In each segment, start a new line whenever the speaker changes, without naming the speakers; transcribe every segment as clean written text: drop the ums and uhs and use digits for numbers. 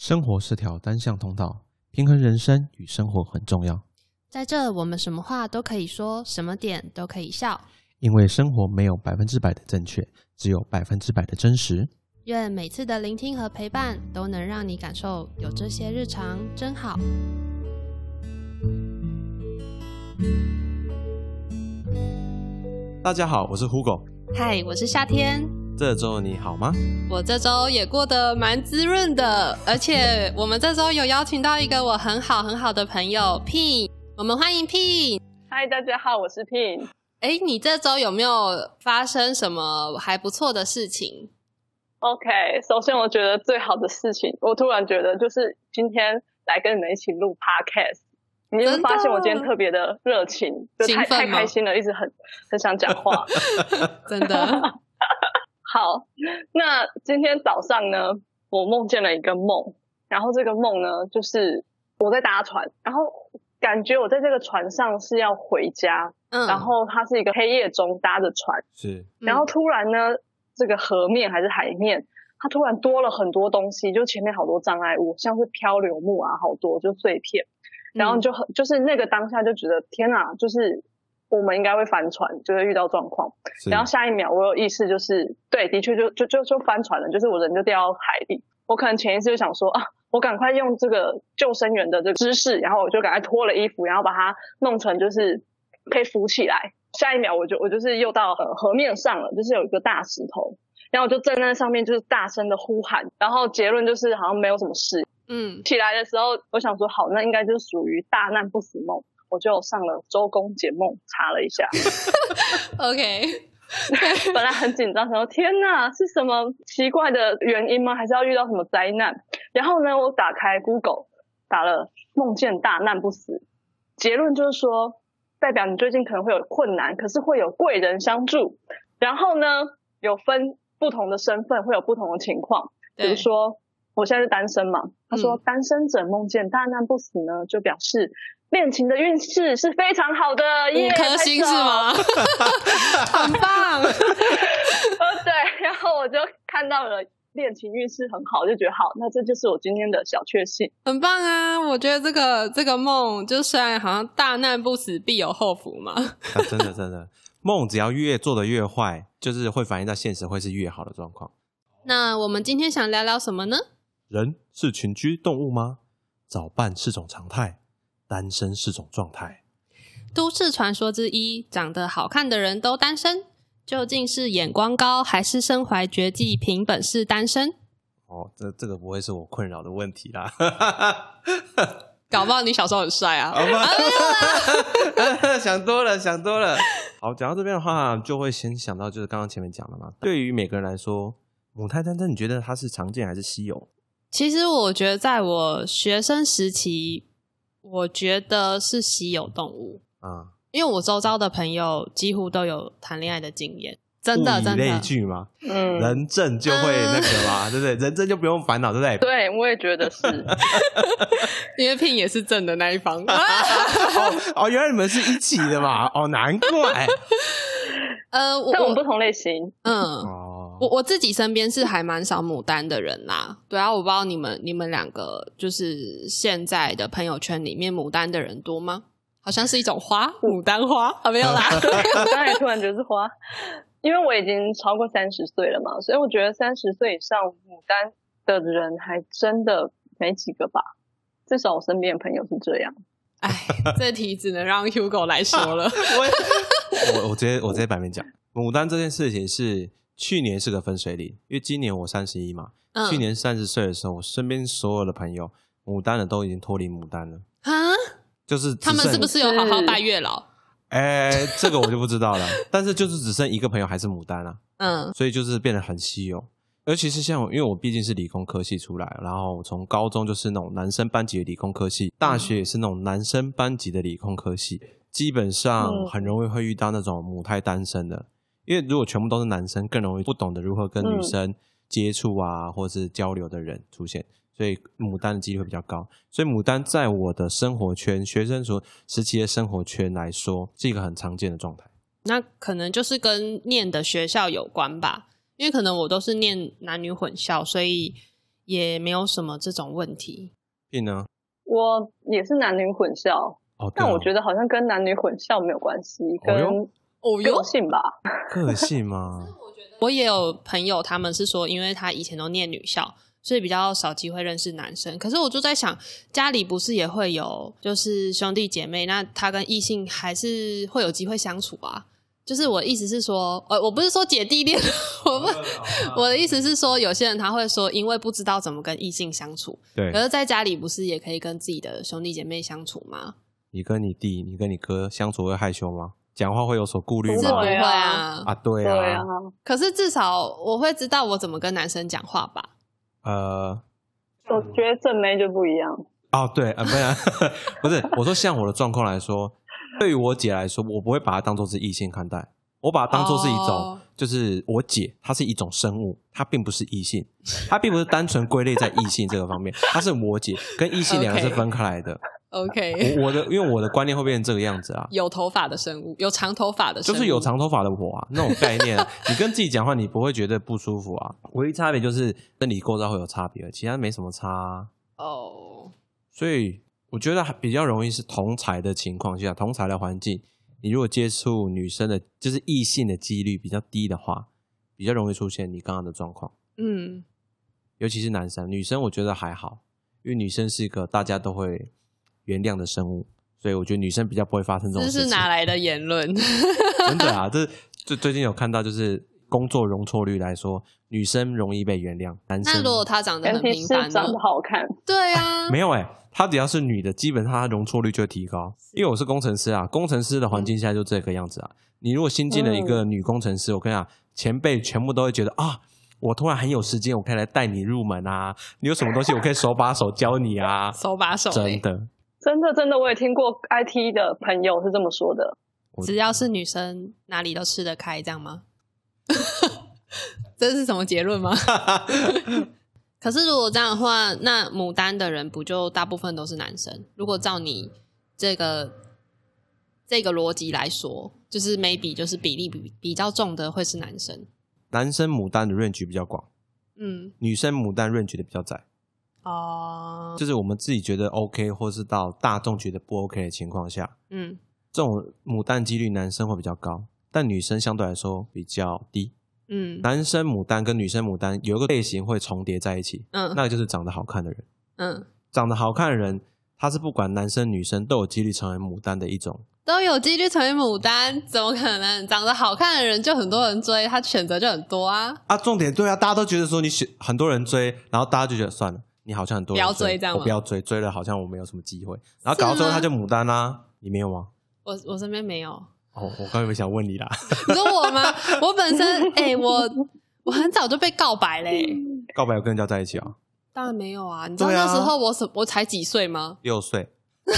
生活是条单向通道，平衡人生与生活很重要。
在这，我们什么话都可以说，什么点都可以笑。
因为生活没有100%的正确，只有100%的真实。
愿每次的聆听和陪伴，都能让你感受有这些日常真好。
大家好，我是 Hugo。
嗨，我是夏天。
这周你好吗？
我这周也过得蛮滋润的，而且我们这周有邀请到一个我很好的朋友 Pin， 我们欢迎 Pin。
嗨，大家好，我是 Pin。
你这周有没有发生什么还不错的事情？
OK， 首先我觉得最好的事情，我突然觉得就是今天来跟你们一起录 Podcast， 你有没有发现我今天特别的热情，就太开心了，一直很想讲话，
真的。
好，那今天早上呢，我梦见了一个梦，然后这个梦呢，就是我在搭船，然后感觉我在这个船上是要回家，然后它是一个黑夜中搭着船，
是，
然后突然呢，这个河面还是海面，它突然多了很多东西，就前面好多障碍物，像是漂流木啊，好多就碎片，然后就是那个当下就觉得天哪，就是我们应该会翻船，就会遇到状况。然后下一秒我有意识，就是对，的确就翻船了，就是我人就掉到海里。我可能潜意识就想说啊，我赶快用这个救生员的这个知识，然后我就赶快脱了衣服，然后把它弄成就是可以浮起来。下一秒我就是又到河面上了，就是有一个大石头，然后我就站在上面，就是大声的呼喊，然后结论就是好像没有什么事。起来的时候我想说好，那应该就是属于大难不死梦。我就上了周公解梦查了一下
OK
本来很紧张，想说天哪，是什么奇怪的原因吗？还是要遇到什么灾难？然后呢，我打开 Google 打了梦见大难不死，结论就是说代表你最近可能会有困难，可是会有贵人相助。然后呢，有分不同的身份，会有不同的情况，比如说我现在是单身嘛，他说单身者梦见大难不死呢，就表示恋情的运势是非常好的
，5颗星是吗？很棒
对，然后我就看到了恋情运势很好，就觉得好，那这就是我今天的小确幸。
很棒啊，我觉得这个梦就虽然好像大难不死必有后福嘛
真的梦只要越做得越坏，就是会反映在现实会是越好的状况。
那我们今天想聊聊什么呢？
人是群居动物吗？早伴是种常态，单身是种状态。
都市传说之一，长得好看的人都单身，究竟是眼光高还是身怀绝技凭本事单身？
这个不会是我困扰的问题啦
搞不好你小时候很帅啊
想多了好，讲到这边的话，就会先想到就是刚刚前面讲的嘛，对于每个人来说，母胎单身你觉得它是常见还是稀有？
其实我觉得在我学生时期，我觉得是稀有动物因为我周遭的朋友几乎都有谈恋爱的经验，真的
物以类聚嘛，人正就会那个嘛，对不对？人正就不用烦恼，对不对？
对，我也觉得是
因为Pin也是正的那一方
原来你们是一起的嘛难怪
但我们不同类型
我自己身边是还蛮少牡丹的人啦，对啊，我不知道你们两个就是现在的朋友圈里面牡丹的人多吗？好像是一种花，牡丹花没有啦
我刚才突然觉得是花，因为我已经超过30岁了嘛，所以我觉得30岁以上牡丹的人还真的没几个吧，至少我身边的朋友是这样。
这题只能让 Hugo 来说了
我直接摆明讲，牡丹这件事情是去年是个分水岭，因为今年我31嘛，去年30岁的时候，我身边所有的朋友牡丹的都已经脱离牡丹了就是他们
是不是有好好拜月老？
这个我就不知道了但是就是只剩一个朋友还是牡丹所以就是变得很稀有。尤其是像因为我毕竟是理工科系出来，然后从高中就是那种男生班级的理工科系，大学也是那种男生班级的理工科系，基本上很容易会遇到那种母胎单身的，因为如果全部都是男生，更容易不懂得如何跟女生接触或是交流的人出现，所以牡丹的几率会比较高。所以牡丹在我的生活圈，学生时期的生活圈来说，是一个很常见的状态。
那可能就是跟念的学校有关吧，因为可能我都是念男女混校，所以也没有什么这种问题。
Pin 呢？
我也是男女混校，但我觉得好像跟男女混校没有关系，跟个性吧。
个性吗？
我也有朋友，他们是说，因为他以前都念女校，所以比较少机会认识男生。可是我就在想，家里不是也会有就是兄弟姐妹，那他跟异性还是会有机会相处啊。就是我的意思是说，我不是说姐弟恋，我的意思是说，有些人他会说，因为不知道怎么跟异性相处，
对。
可是在家里不是也可以跟自己的兄弟姐妹相处吗？
你跟你弟、你跟你哥相处会害羞吗？讲话会有所顾虑吗？
是不会啊。
啊，对啊。
对啊。
可是至少我会知道我怎么跟男生讲话吧。
我觉得正妹就不一样。
哦，对，不是，我说像我的状况来说。对于我姐来说，我不会把她当作是异性看待，我把它当作是一种，就是我姐她是一种生物，她并不是异性，她并不是单纯归类在异性这个方面，她是我姐，跟异性两个是分开来的。
OK，
因为我的观念会变成这个样子啊，
有头发的生物，有长头发的生物，
就是有长头发的我啊，那种概念啊，你跟自己讲话，你不会觉得不舒服啊，唯一差别就是生理构造会有差别，其他没什么差啊。
哦，
所以我觉得比较容易是同侪的情况下，同侪的环境，你如果接触女生的，就是异性的几率比较低的话，比较容易出现你刚刚的状况。尤其是男生，女生我觉得还好，因为女生是一个大家都会原谅的生物，所以我觉得女生比较不会发生这种事情。
这是哪来的言论？
真的啊，这最近有看到，就是工作容错率来说，女生容易被原谅，男生。
那如果她长得很平凡呢？
长得好看。
对啊，
没有她只要是女的，基本上她容错率就会提高。因为我是工程师啊，工程师的环境下就这个样子啊。你如果新进了一个女工程师，我跟你讲，前辈全部都会觉得啊，我突然很有时间，我可以来带你入门啊。你有什么东西，我可以手把手教你啊。
手把手，
真的，我也听过 IT 的朋友是这么说的。
只要是女生，哪里都吃得开，这样吗？这是什么结论吗？可是如果这样的话，那牡丹的人不就大部分都是男生？如果照你这个逻辑来说，就是 maybe 就是比例比较重的会是男生。
男生牡丹的 range 比较广，女生牡丹 range 的比较窄。就是我们自己觉得 OK， 或是到大众觉得不 OK 的情况下，这种牡丹几率男生会比较高，但女生相对来说比较低。男生牡丹跟女生牡丹有一个类型会重叠在一起，那个就是长得好看的人。长得好看的人，他是不管男生女生都有几率成为牡丹的一种。
都有几率成为牡丹？怎么可能？长得好看的人就很多人追，他选择就很多啊。
重点对啊，大家都觉得说你很多人追，然后大家就觉得算了，你好像很多人追，
不要追这样吗？
我不要追了好像我没有什么机会，然后搞到最后他就牡丹啦。你没有吗？
我身边没有。
我刚原本想问你啦。
你说我吗？我本身我很早就被告白嘞。
告白有跟人家在一起啊？
当然没有啊。你知道那时候我才几岁吗
？6岁。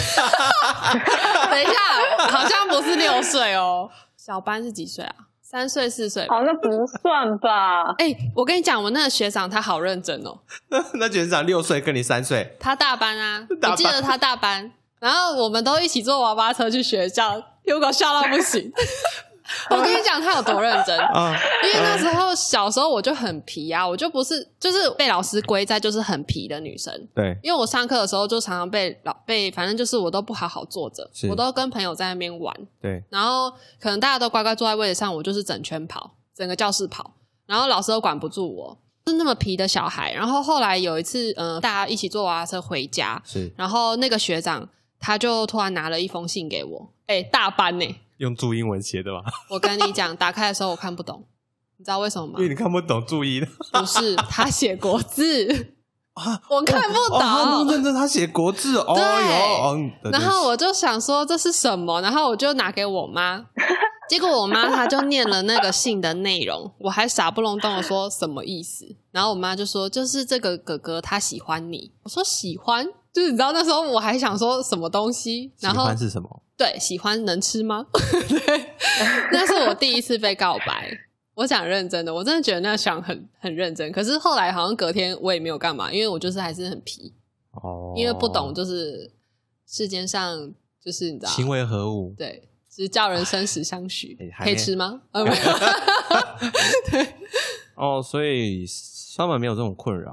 等一下，好像不是6岁哦。小班是几岁啊？3岁4岁？
好像不算吧。
我跟你讲，我那个学长他好认真哦。
那学长6岁跟你3岁？
他大班啊，我记得他大班。然后我们都一起坐娃娃车去学校，结果笑到不行。我跟你讲他有多认真因为那时候小时候我就很皮啊，我就不是就是被老师归在就是很皮的女生。
对，
因为我上课的时候就常常被反正就是我都不好好坐着，我都跟朋友在那边玩。
对，
然后可能大家都乖乖坐在位置上，我就是整圈跑，整个教室跑，然后老师都管不住我，是那么皮的小孩。然后后来有一次大家一起坐娃娃车回家，然后那个学长他就突然拿了一封信给我，大班呢，
用注英文写的吗？
我跟你讲，打开的时候我看不懂，你知道为什么吗？
因为你看不懂注音。
不是，他写国字我看不懂。
他那么认真，他写国字
对。然后我就想说这是什么，然后我就拿给我妈，结果我妈她就念了那个信的内容，我还傻不隆咚的说什么意思，然后我妈就说就是这个哥哥他喜欢你。我说喜欢，就是你知道那时候我还想说什么东西，然后
喜欢是什么？
对，喜欢能吃吗？对，那是我第一次被告白。我讲认真的，我真的觉得那想很认真，可是后来好像隔天我也没有干嘛，因为我就是还是很皮因为不懂就是世间上就是你知道
情为何物，
对，只是叫人生死相许可以吃吗？对
所以Summer没有这种困扰嘛？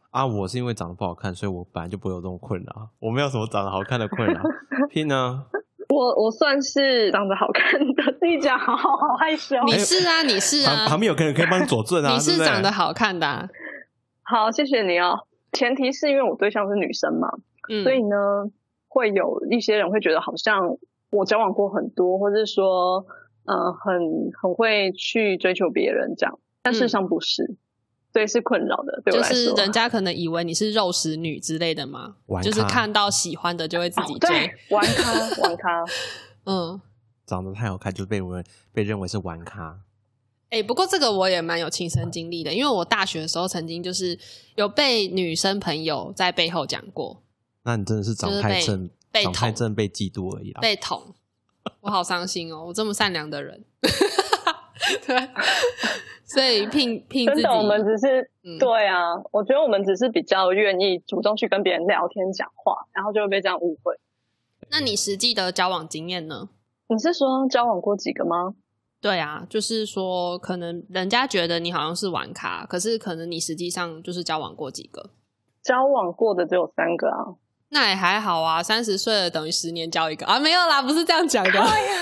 啊，我是因为长得不好看，所以我本来就不会有这种困扰，我没有什么长得好看的困扰。Pin 呢？
我算是长得好看的，自己讲好害羞。
你是啊，你是啊，
旁边有个人可以帮你佐证啊。
你是长得好看的啊。
好，谢谢你哦。前提是因为我对象是女生嘛，所以呢，会有一些人会觉得好像我交往过很多，或是说很会去追求别人这样，但事实上不是。所以是困扰的，对我来说，
就是人家可能以为你是肉食女之类的嘛，就是看到喜欢的就会自己追，
对，玩咖，
长得太好看就被认为是玩咖。
不过这个我也蛮有亲身经历的，因为我大学的时候曾经就是有被女生朋友在背后讲过。
那你真的是长太正，长太正被嫉妒而已啦。
被捅，我好伤心哦！我这么善良的人，对。所以聘自己
真的，我们只是对啊，我觉得我们只是比较愿意主动去跟别人聊天讲话，然后就会被这样误会。
那你实际的交往经验呢？
你是说交往过几个吗？
对啊，就是说可能人家觉得你好像是玩咖，可是可能你实际上就是交往过几个？
交往过的只有3个啊。
那也还好啊，30岁了等于10年交一个啊？没有啦，不是这样讲的。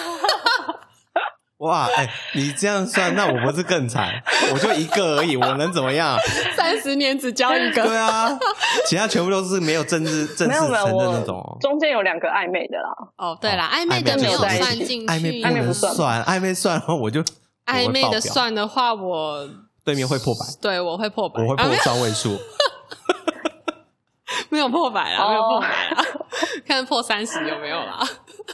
哇，你这样算，那我不是更惨？我就一个而已，我能怎么样
？30年只交一个，
对啊，其他全部都是没有正式承认那种。
中间有2个暧昧的啦。
哦，对啦，暧昧的没有算进去，
暧昧不能算，暧昧算的话我就
暧昧的算的话，我
对面会破百，
对，我会破百，
我会破双位数。
没有破百啦，没有破百啦，看破30有没有啦。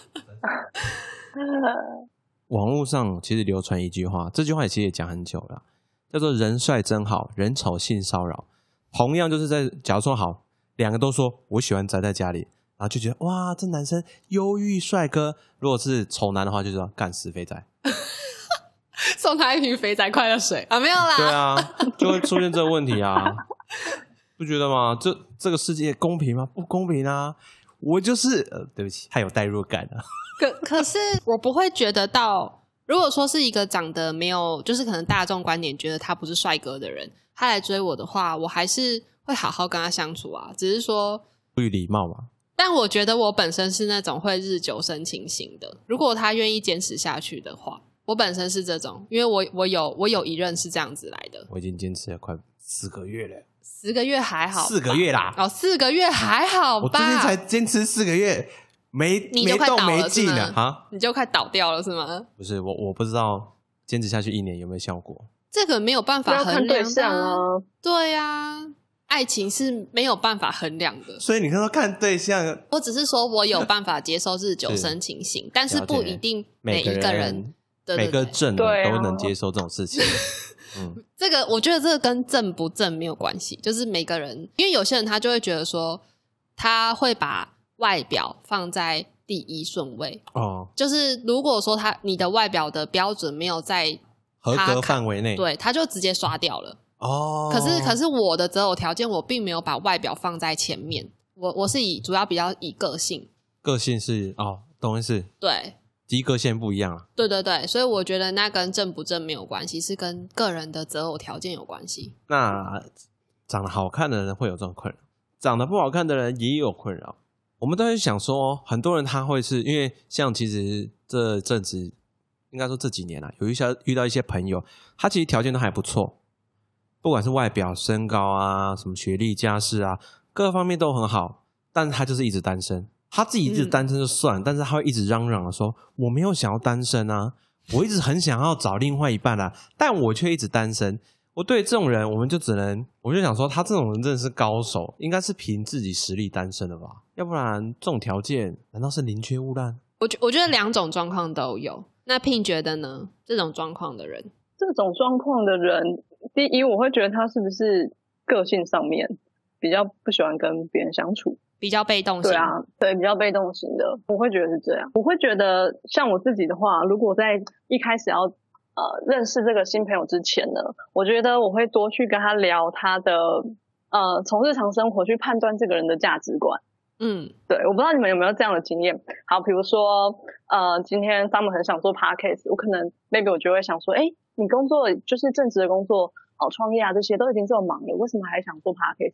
网络上其实流传一句话，这句话其实也讲很久了，叫做人帅真好，人丑性骚扰。同样就是假如说好2个都说我喜欢宅在家里，然后就觉得哇这男生忧郁帅哥，如果是丑男的话就说干死肥宅。
送他一瓶肥宅快乐水啊，没有啦。
对啊，就会出现这个问题啊。不觉得吗？这个世界公平吗？不公平啊。我就是对不起，太有代入感了。
可是我不会觉得到，如果说是一个长得没有，就是可能大众观点觉得他不是帅哥的人，他来追我的话，我还是会好好跟他相处啊。只是说
出于礼貌嘛。
但我觉得我本身是那种会日久生情型的，如果他愿意坚持下去的话，我本身是这种，因为我有一任是这样子来的。
我已经坚持了快4个月了。
10个月还好
，4个月啦。
4个月还好吧？
我最近才坚持4个月。没动没静了啊！
你就快倒掉了是吗？
不是，我不知道坚持下去1年有没有效果。
这个没有办法衡量
对象啊。
对啊，爱情是没有办法衡量的。
所以你看看对象，
我只是说我有办法接受日久生情型，但是不一定每一个人
每个正的都能接受这种事情。
这个我觉得这个跟正不正没有关系，就是每个人，因为有些人他就会觉得说他会把外表放在第一顺位就是如果说你的外表的标准没有在
合格范围内，
对，他就直接刷掉了可是我的择偶条件我并没有把外表放在前面，我是主要比较以个性
是懂意思，
对，
及格线不一样啊，
对对对，所以我觉得那跟正不正没有关系，是跟个人的择偶条件有关系。
那长得好看的人会有这种困扰，长得不好看的人也有困扰。我们都会想说，很多人他会是因为像其实这阵子应该说这几年有遇到一些朋友，他其实条件都还不错，不管是外表、身高啊、什么学历、家世啊，各方面都很好，但是他就是一直单身。他自己一直单身就算了，但是他会一直嚷嚷的说我没有想要单身啊，我一直很想要找另外一半啊，但我却一直单身。我对这种人我就想说他这种人真的是高手，应该是凭自己实力单身的吧，要不然这种条件难道是宁缺毋滥？
我觉得2种状况都有。那 Pin 觉得呢？这种状况的人，
第一我会觉得他是不是个性上面比较不喜欢跟别人相处，
比较被动型。
对啊，对，比较被动型的，我会觉得是这样。我会觉得像我自己的话，如果在一开始要认识这个新朋友之前呢，我觉得我会多去跟他聊他的从日常生活去判断这个人的价值观。对，我不知道你们有没有这样的经验。好，比如说今天他们很想做 podcast， 我可能 maybe 我就会想说，你工作就是正职的工作创业啊这些都已经这么忙了，为什么还想做 podcast？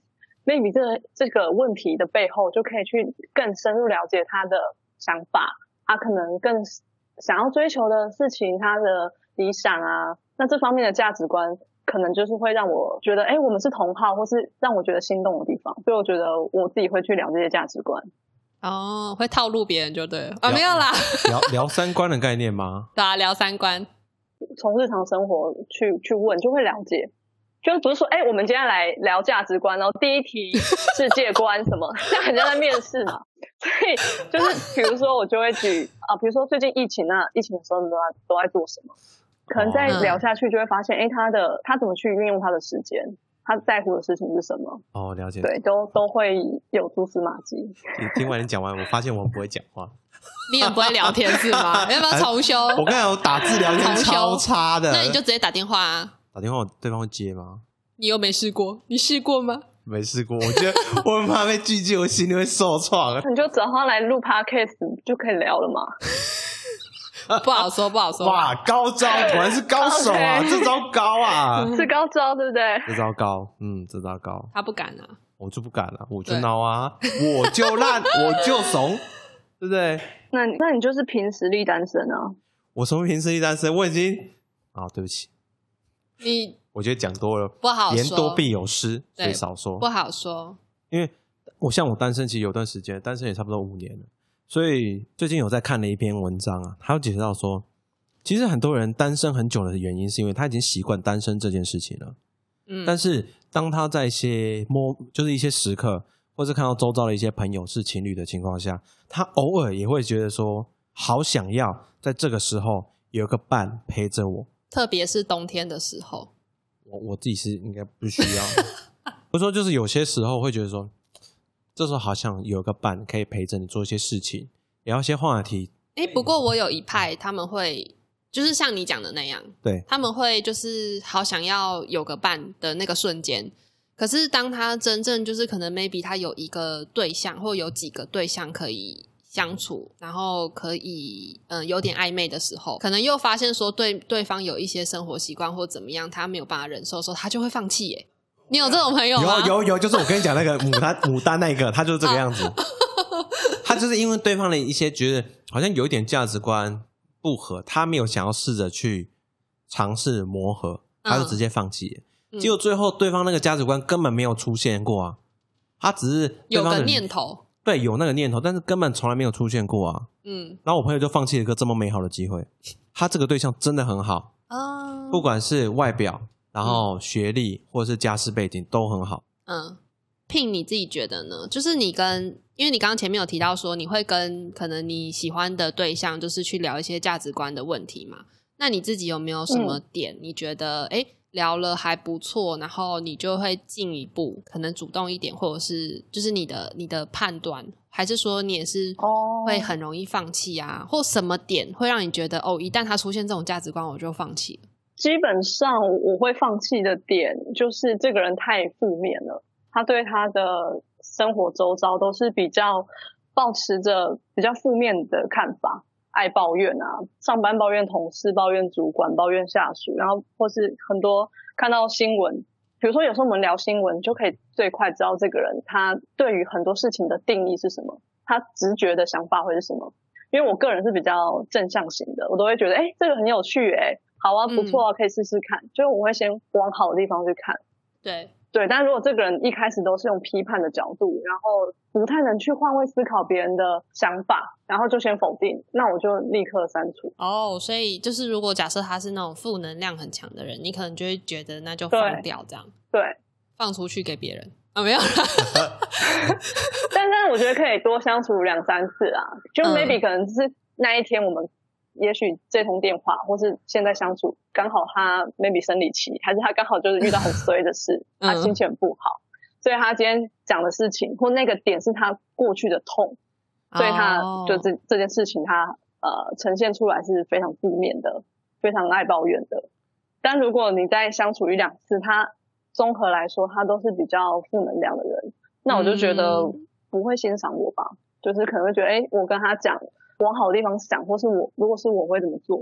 maybe 这个问题的背后就可以去更深入了解他的想法，他可能更想要追求的事情，他的理想啊，那这方面的价值观可能就是会让我觉得我们是同好，或是让我觉得心动的地方，所以我觉得我自己会去聊这些价值观。
会套路别人就对了没有啦
聊三观的概念吗？
对啊，聊三观，
从日常生活去问就会了解，就不是说我们今天来聊价值观，然后第一题世界观什么像人家在面试嘛，所以就是比如说我就会举比如说最近疫情的时候都在做什么，可能再聊下去就会发现他怎么去运用他的时间，他在乎的事情是什么。了解。对，都会有蛛丝马迹。
听完你讲完，我发现我们不会讲话。
你很不会聊天是吗？要不要重修？
我刚才有打字聊天超差的。
那你就直接打电话啊。
打电话对方会接吗？
你又没试过，你试过吗？
没试过，我觉得我很怕被拒绝，我心里会受创。
你就找他来录 podcast 就可以聊了嘛。
不好说
哇，高招，果然是高手啊这招高啊
是高招对不对？
这招高这招高。
他不敢啊，
我就不敢了，我就孬啊，我就烂我就怂，对不对？
那你就是凭实力单身啊。
我什么凭实力单身？我已经对不起，我觉得讲多了
不好说，
言多必有失，所以少说，
不好说。
因为我单身其实有段时间，单身也差不多5年了，所以最近有在看了一篇文章啊，他有解释到说，其实很多人单身很久的原因是因为他已经习惯单身这件事情了。但是当他在一些就是一些时刻，或是看到周遭的一些朋友是情侣的情况下，他偶尔也会觉得说，好想要在这个时候有一个伴陪着我，
特别是冬天的时候。
我自己是应该不需要或者说就是有些时候会觉得说，这时候好像有个伴可以陪着你做一些事情，聊一些话题。
不过我有一派他们会就是像你讲的那样，
对，他
们会就是好想要有个伴的那个瞬间，可是当他真正就是可能 maybe 他有一个对象或有几个对象可以相处，然后可以有点暧昧的时候，可能又发现说对方有一些生活习惯或怎么样他没有办法忍受的时候，他就会放弃耶。你有这种朋友吗？
有，就是我跟你讲那个牡丹那个，他就是这个样子他就是因为对方的一些觉得好像有一点价值观不合，他没有想要试着去尝试磨合，他就直接放弃了。结果最后对方那个价值观根本没有出现过啊，他只是
有个念头，
对，有那个念头，但是根本从来没有出现过啊。然后我朋友就放弃了一个这么美好的机会。他这个对象真的很好不管是外表，然后学历或者是家世背景都很好。
Ping 你自己觉得呢？就是因为你刚刚前面有提到说你会跟可能你喜欢的对象就是去聊一些价值观的问题嘛，那你自己有没有什么点你觉得聊了还不错，然后你就会进一步可能主动一点，或者是就是你的判断，还是说你也是会很容易放弃啊或什么点会让你觉得一旦他出现这种价值观我就放弃了？
基本上我会放弃的点就是这个人太负面了，他对他的生活周遭都是比较抱持着比较负面的看法，爱抱怨啊，上班抱怨同事，抱怨主管，抱怨下属，然后或是很多看到新闻，比如说有时候我们聊新闻就可以最快知道这个人他对于很多事情的定义是什么，他直觉的想法会是什么。因为我个人是比较正向型的，我都会觉得这个很有趣好啊，不错啊，可以试试看，就是我会先往好的地方去看。对，但如果这个人一开始都是用批判的角度，然后不太能去换位思考别人的想法，然后就先否定，那我就立刻删除。
所以就是如果假设他是那种负能量很强的人，你可能就会觉得那就放掉这样。
对，
放出去给别人没有啦
但是我觉得可以多相处2-3次啦，就 maybe 可能是那一天我们也许这通电话或是现在相处刚好他 maybe 生理期，还是他刚好就是遇到很衰的事他心情很不好，所以他今天讲的事情或那个点是他过去的痛，所以他就这件事情他呈现出来是非常负面的，非常爱抱怨的。但如果你再相处1-2次，他综合来说他都是比较负能量的人，那我就觉得不会欣赏我吧，就是可能会觉得我跟他讲往好的地方想，或是如果是我会怎么做，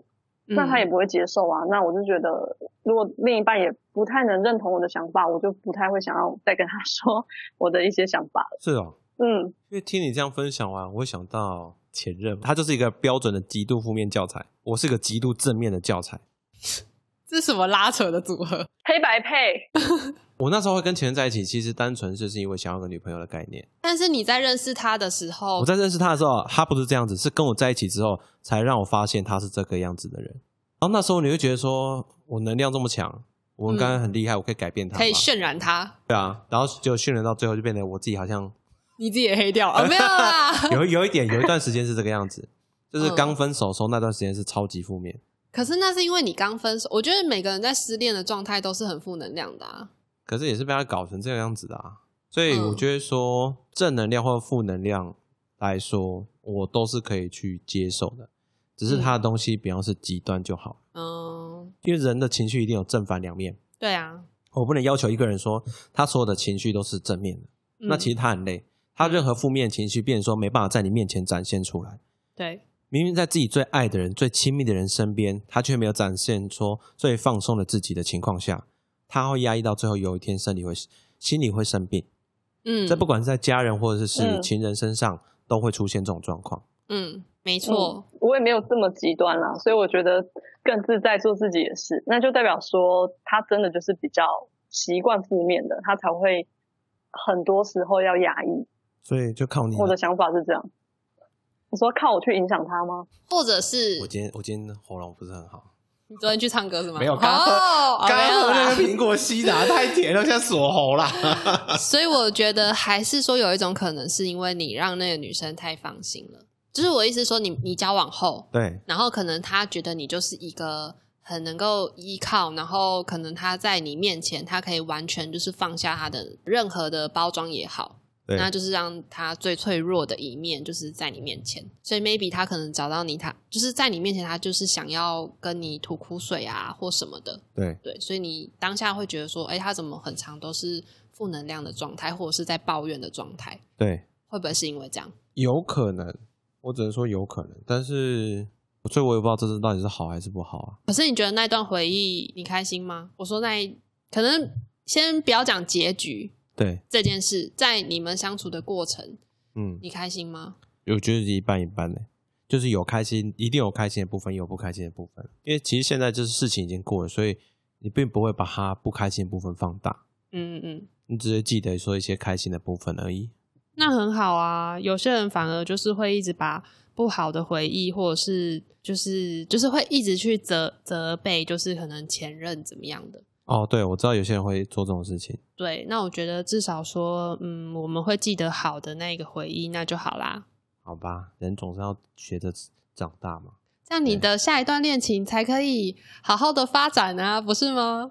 那他也不会接受啊。那我就觉得，如果另一半也不太能认同我的想法，我就不太会想要再跟他说我的一些想法了。
是哦，因为听你这样分享完，我会想到前任，他就是一个标准的极度负面教材，我是个极度正面的教材。
这是什么拉扯的组合？
黑白配。
我那时候会跟前任在一起，其实单纯就是因为想要个女朋友的概念。
但是你在认识他的时候，
我在认识他的时候，他不是这样子，是跟我在一起之后才让我发现他是这个样子的人。然后那时候你会觉得说，我能量这么强，我刚刚很厉害，我可以改变他，
可以渲染他。
对啊，然后就渲染到最后就变成我自己好像
你自己也黑掉了，没有啦。
有一段时间是这个样子，就是刚分手的时候那段时间是超级负面。
可是那是因为你刚分手，我觉得每个人在失恋的状态都是很负能量的啊。
可是也是被他搞成这个样子的啊，所以我觉得说正能量或负能量来说，我都是可以去接受的，只是他的东西不要是极端就好。因为人的情绪一定有正反两面。
对啊，
我不能要求一个人说他所有的情绪都是正面的，那其实他很累，他任何负面情绪变成说没办法在你面前展现出来。
对，
明明在自己最爱的人最亲密的人身边，他却没有展现出最放松的自己的情况下，他会压抑到最后有一天心里会生病。这不管是在家人或者是情人身上都会出现这种状况。
没错。
我也没有这么极端啦，所以我觉得更自在做自己的事，那就代表说他真的就是比较习惯负面的，他才会很多时候要压抑。
所以就靠你。
我的想法是这样。你说靠我去影响他吗？
或者是
我今天喉咙不是很好。
你昨天去唱歌是吗？
没有，刚喝那个苹果西打太甜了，现在锁喉啦。
所以我觉得还是说有一种可能是因为你让那个女生太放心了，就是我意思说你交往后，
对，
然后可能她觉得你就是一个很能够依靠，然后可能她在你面前她可以完全就是放下她的任何的包装也好，那就是让他最脆弱的一面就是在你面前，所以 maybe 他可能找到你，他就是在你面前他就是想要跟你吐苦水啊或什么的。对，所以你当下会觉得说他怎么很常都是负能量的状态或者是在抱怨的状态。对，会不会是因为这样？有可能，我只能说有可能，但是所以我也不知道这到底是好还是不好啊。可是你觉得那段回忆你开心吗？我说可能先不要讲结局，对这件事在你们相处的过程你开心吗？我觉得一半一半耶，就是有开心，一定有开心的部分也有不开心的部分，因为其实现在就是事情已经过了，所以你并不会把它不开心的部分放大，你只会记得说一些开心的部分而已。那很好啊，有些人反而就是会一直把不好的回忆或者是就是会一直去责备，就是可能前任怎么样的。对，我知道有些人会做这种事情。对，那我觉得至少说我们会记得好的那个回忆，那就好啦。好吧，人总是要学着长大嘛，这样你的下一段恋情才可以好好的发展啊，不是吗？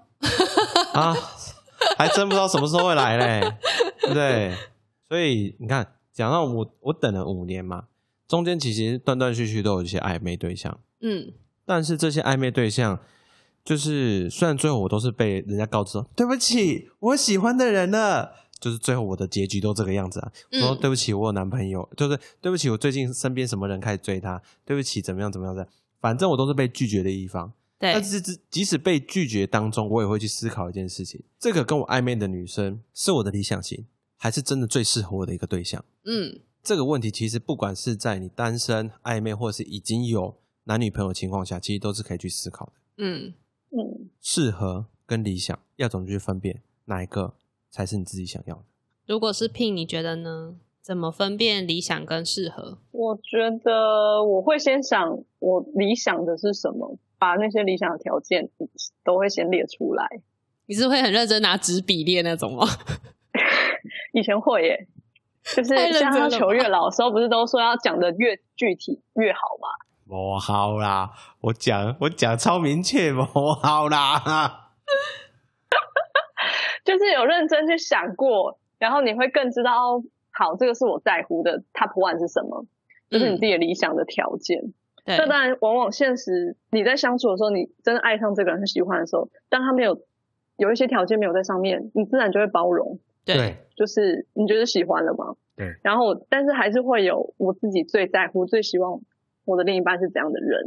还真不知道什么时候会来嘞。对不对？所以你看，讲到我等了5年嘛，中间其实断断续续都有一些暧昧对象，但是这些暧昧对象就是虽然最后我都是被人家告知说对不起我喜欢的人了，就是最后我的结局都这个样子啊，说对不起我有男朋友，就是对不起我最近身边什么人开始追他，对不起怎么样怎么样的，反正我都是被拒绝的一方。对，但是即使被拒绝当中，我也会去思考一件事情，这个跟我暧昧的女生是我的理想型还是真的最适合我的一个对象。这个问题其实不管是在你单身暧昧或者是已经有男女朋友的情况下，其实都是可以去思考的。适合跟理想要怎么去分辨哪一个才是你自己想要的？如果是 Pin 你觉得呢？怎么分辨理想跟适合？我觉得我会先想我理想的是什么，把那些理想的条件都会先列出来。你是会很认真拿纸笔列那种吗？以前会耶，就是像要求月老的时候不是都说要讲的越具体越好吗？不好啦，我讲超明确，不好啦。就是有认真去想过，然后你会更知道好这个是我在乎的 top one 是什么，就是你自己的理想的条件。这当然往往现实你在相处的时候，你真的爱上这个人很喜欢的时候，当他有一些条件没有在上面，你自然就会包容。对，就是你就是喜欢了嘛。对，然后但是还是会有我自己最在乎最希望我的另一半是怎样的人，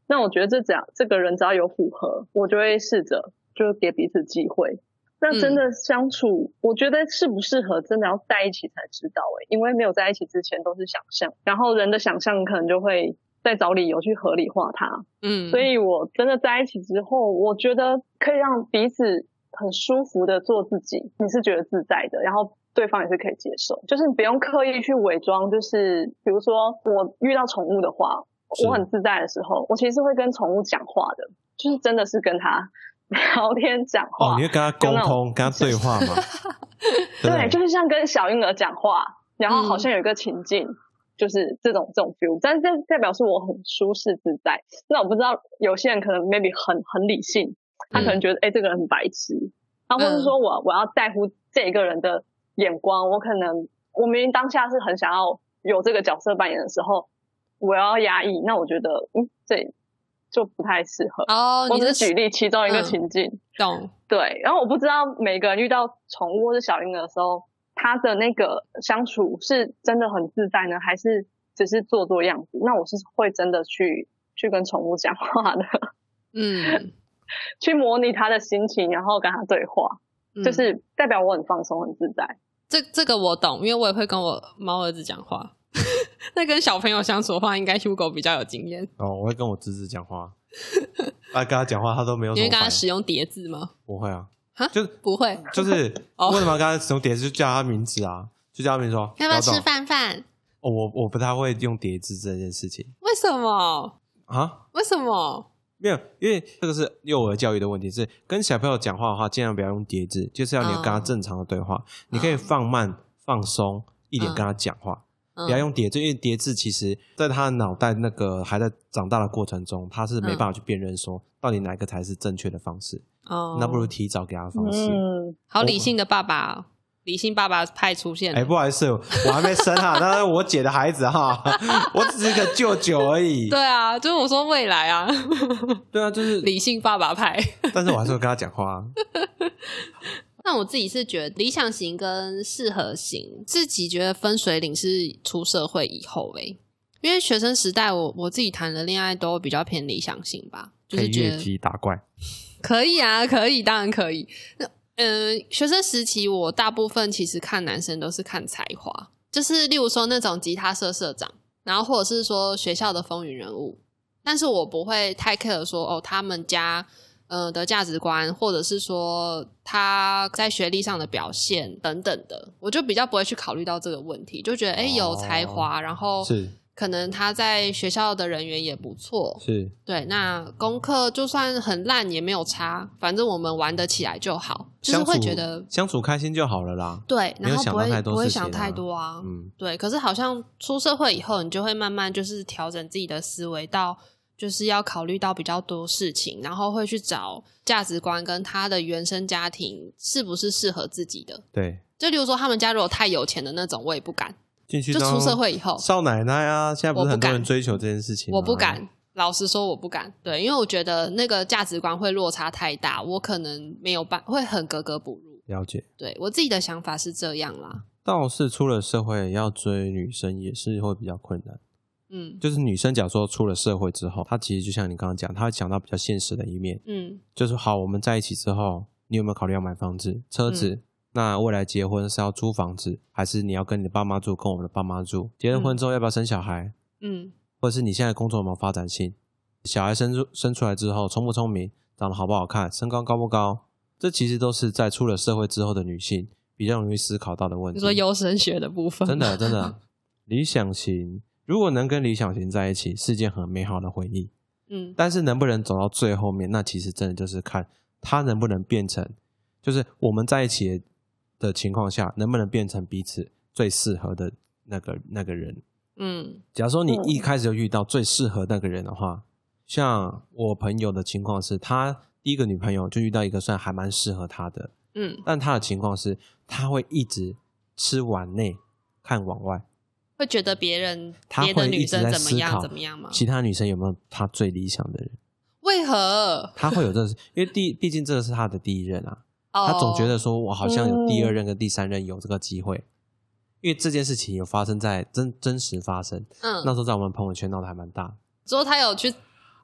那我觉得这个人只要有符合，我就会试着就给彼此机会。那真的相处，我觉得适不适合真的要在一起才知道因为没有在一起之前都是想象，然后人的想象可能就会再找理由去合理化它。所以我真的在一起之后，我觉得可以让彼此很舒服的做自己，你是觉得自在的，然后对方也是可以接受，就是你不用刻意去伪装。就是比如说我遇到宠物的话，我很自在的时候，我其实会跟宠物讲话的，就是真的是跟他聊天讲话。
你会跟他沟通，跟他对话吗？
对，就是像跟小婴儿讲话，然后好像有一个情境，就是这种 feel， 但是这代表是我很舒适自在。那我不知道有些人可能 maybe 很理性，他可能觉得这个人很白痴，或者说我要在乎这一个人的眼光，我明明当下是很想要有这个角色扮演的时候，我要压抑，那我觉得这就不太适合。我只是举例其中一个情境。
懂。
对，然后我不知道每个人遇到宠物或是小婴儿的时候，他的那个相处是真的很自在呢，还是只是做做样子？那我是会真的去跟宠物讲话的。去模拟他的心情，然后跟他对话，就是代表我很放松很自在。
这个我懂，因为我也会跟我猫儿子讲话。那跟小朋友相处的话，应该 Hugo 比较有经验。
我会跟我侄子讲话。跟他讲话他都没有什么反应。
你会跟他使用叠字吗？
不会啊。
就不会。
就是为什么要跟他使用叠字？就叫他名字啊，就叫他名字说
要不要吃饭。
我不太会用叠字这件事情。
为什么
啊？
为什么？
没有，因为这个是幼儿教育的问题，是跟小朋友讲话的话尽量不要用叠字，就是要你跟他正常的对话。你可以放慢放松一点跟他讲话，不要用叠字，因为叠字其实在他的脑袋那个还在长大的过程中，他是没办法去辨认说到底哪一个才是正确的方式。那不如提早给他方式。
好理性的爸爸，理性爸爸派出现了。
不好意思，我还没生那是我姐的孩子我只是个舅舅而已。
对啊，就是我说未来啊。
对啊，就是
理性爸爸派。
但是我还是会跟他讲话。
那我自己是觉得理想型跟适合型，自己觉得分水岭是出社会以后因为学生时代我自己谈的恋爱都比较偏理想型吧，就是觉得
可以越级打怪。
可以啊，可以，当然可以。学生时期我大部分其实看男生都是看才华，就是例如说那种吉他社社长，然后或者是说学校的风云人物，但是我不会太 care 说他们家的价值观，或者是说他在学历上的表现等等的，我就比较不会去考虑到这个问题，就觉得有才华，然后
是
可能他在学校的人缘也不错，
是对，
那功课就算很烂也没有差，反正我们玩得起来就好，就是会觉得
相处开心就好了啦。
对，然后不会想太多
啊。
对。可是好像出社会以后，你就会慢慢就是调整自己的思维，到就是要考虑到比较多事情，然后会去找价值观跟他的原生家庭是不是适合自己的。
对，
就例如说他们家如果太有钱的那种，我也不敢。就出社会以后
少奶奶啊，现在不是很多人追求这件事情吗？
我不敢，老实说我不敢。对，因为我觉得那个价值观会落差太大，我可能没有会很格格不入。
了解。
对，我自己的想法是这样啦。
倒是出了社会要追女生也是会比较困难。就是女生假如说出了社会之后，她其实就像你刚刚讲，她会讲到比较现实的一面。就是好，我们在一起之后，你有没有考虑要买房子、车子？那未来结婚是要租房子，还是你要跟你的爸妈住，跟我们的爸妈住？结了婚之后要不要生小孩？或者是你现在工作有没有发展性？小孩生出来之后聪不聪明，长得好不好看，身高高不高？这其实都是在出了社会之后的女性比较容易思考到的问题。
你说优生学的部分？
真的，理想型如果能跟理想型在一起，是件很美好的回忆。但是能不能走到最后面，那其实真的就是看他能不能变成，就是我们在一起的情况下能不能变成彼此最适合的那个人。假如说你一开始就遇到最适合那个人的话，像我朋友的情况是，他第一个女朋友就遇到一个算还蛮适合他的，但他的情况是他会一直吃碗内看碗外，
会觉得别的女生怎么样吗？
其他女生有没有他最理想的人？
为何
他会有这个？因为毕竟这个是他的第一任啊。他总觉得说我好像有第二任跟第三任有这个机会，因为这件事情有发生在真实发生。那时候在我们朋友圈闹得还蛮大。
之后他有去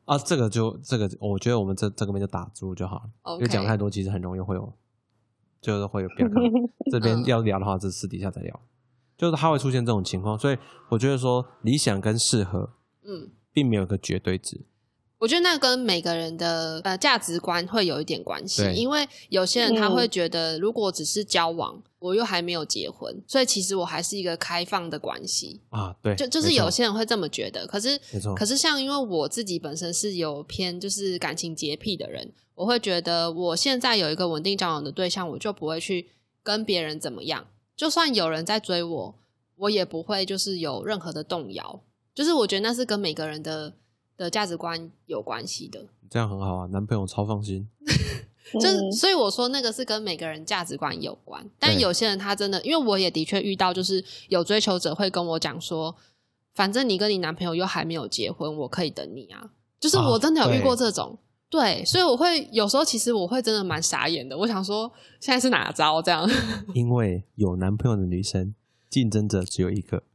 啊，这个，我觉得我们这个边就打住就好了，
okay.
因为讲太多其实很容易会有，就是会有变化。这边要聊的话，是私底下再聊。就是它会出现这种情况，所以我觉得说理想跟适合，并没有一个绝对值。
我觉得那跟每个人的价值观会有一点关系，因为有些人他会觉得，如果只是交往，我又还没有结婚，所以其实我还是一个开放的关系
啊。对，
就是有些人会这么觉得。可是像因为我自己本身是有偏就是感情洁癖的人，我会觉得我现在有一个稳定交往的对象，我就不会去跟别人怎么样。就算有人在追我，我也不会就是有任何的动摇。就是我觉得那是跟每个人的价值观有关系的。
这样很好啊，男朋友超放心。
所以我说那个是跟每个人价值观有关。但有些人他真的，因为我也的确遇到就是有追求者会跟我讲说，反正你跟你男朋友又还没有结婚，我可以等你啊。就是我真的有遇过这种。对，所以我会有时候其实我会真的蛮傻眼的，我想说现在是哪招这样。
因为有男朋友的女生竞争者只有一个。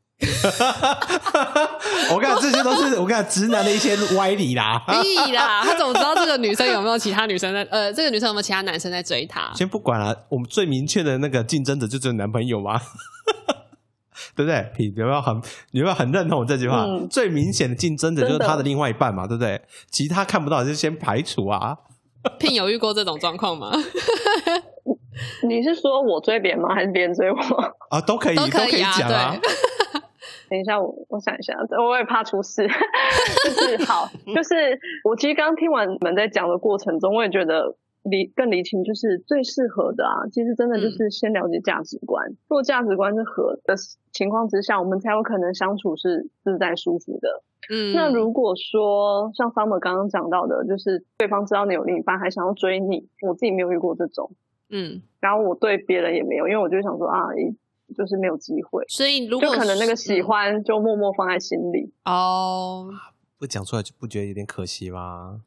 我跟你讲，这些都是我跟你讲直男的一些歪理啦。
屁啦，他怎么知道这个女生有没有其他女生在这个女生有没有其他男生在追她？
先不管啦，我们最明确的那个竞争者就只有男朋友吗？对不对？你有没有很认同我这句话？最明显的竞争者就是他的另外一半嘛，对不对？其他看不到就先排除啊。
聘有遇过这种状况吗？
你是说我追别人吗？还是别人追我？
啊，都可以讲啊。
等一下，我想一下，我也怕出事。就是好，就是我其实刚听完你们在讲的过程中，我也觉得更理清，就是最适合的啊。其实真的就是先了解价值观，如果价值观是合的情况之下，我们才有可能相处是自在舒服的。那如果说像 Summer 刚刚讲到的，就是对方知道你有另一半还想要追你，我自己没有遇过这种。然后我对别人也没有，因为我就想说啊，就是没有机会，所以如果就可能那个喜欢就默默放在心里。
不讲出来就不觉得有点可惜吗？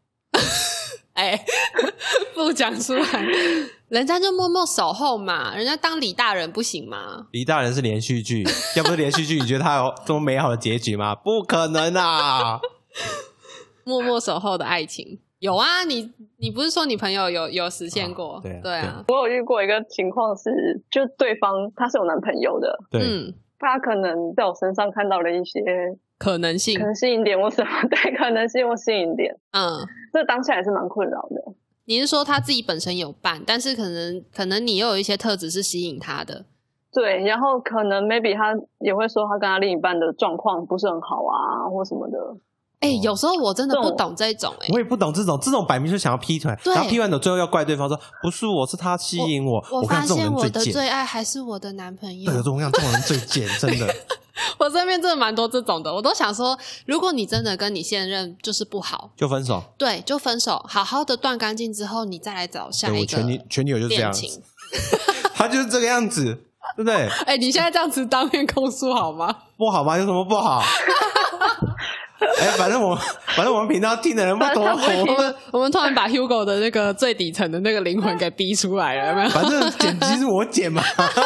不讲出来人家就默默守候嘛，人家当李大人不行吗？
李大人是连续剧，要不是连续剧你觉得他有这么美好的结局吗？不可能啊。
默默守候的爱情有啊，你不是说你朋友有实现过？对啊，
我有遇过一个情况是，就对方他是有男朋友的，他可能在我身上看到了一些
可能性
一点或什么，对，可能性或吸引点，这当下也是蛮困扰的。
你是说他自己本身有伴，但是可能你又有一些特质是吸引他的，
对，然后可能 maybe 他也会说他跟他另一半的状况不是很好啊，或什么的。
有时候我真的不懂这种
我也不懂这种摆明就想要劈腿，然后劈完的最后要怪对方说不是我，是他吸引我。
我发现我的最爱还是我的男朋友。
对，这种人最贱，真的。
我身边真的蛮多这种的，我都想说，如果你真的跟你现任就是不好，
就分手。
对，就分手，好好的断干净之后，你再来找下一个。
我前女友就是这样子，他就是这个样子，对不对？
你现在这样子当面控诉好吗？
不好吗？有什么不好？反正我们频道听的人不多，
我们突然把 Hugo 的那个最底层的那个灵魂给逼出来了，有没有？
反正剪辑是我剪嘛。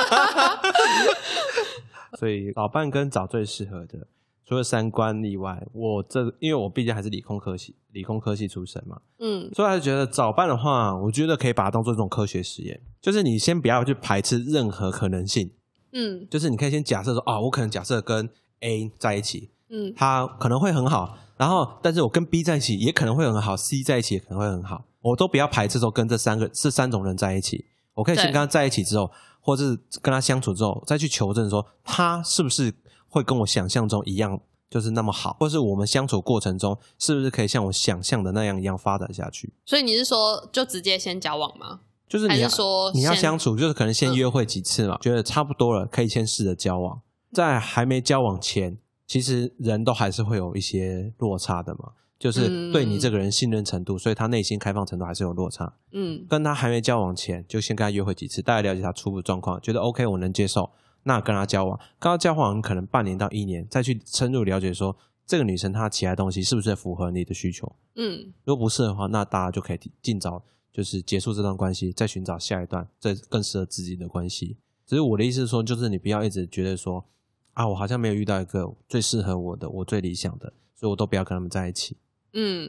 所以找伴跟找最适合的，除了三观以外，因为我毕竟还是理工科系出身嘛，所以还是觉得找伴的话，我觉得可以把它当做一种科学实验，就是你先不要去排斥任何可能性，就是你可以先假设说我可能假设跟 A 在一起，他可能会很好，然后但是我跟 B 在一起也可能会很好， C 在一起也可能会很好，我都不要排斥说跟这三种人在一起，我可以先跟他在一起之后，或者是跟他相处之后再去求证说他是不是会跟我想象中一样就是那么好，或是我们相处过程中是不是可以像我想象的那样一样发展下去。
所以你是说就直接先交往吗？
就是你要相处，就是可能先约会几次嘛，觉得差不多了可以先试着交往，在还没交往前其实人都还是会有一些落差的嘛，就是对你这个人信任程度，所以他内心开放程度还是有落差。跟他还没交往前就先跟他约会几次，大概了解他初步状况，觉得 OK 我能接受，那跟他交往可能半年到1年，再去深入了解说这个女生她其他东西是不是符合你的需求。如果不是的话，那大家就可以尽早就是结束这段关系，再寻找下一段这更适合自己的关系。只是我的意思是说，就是你不要一直觉得说我好像没有遇到一个最适合我的，我最理想的，所以我都不要跟他们在一起。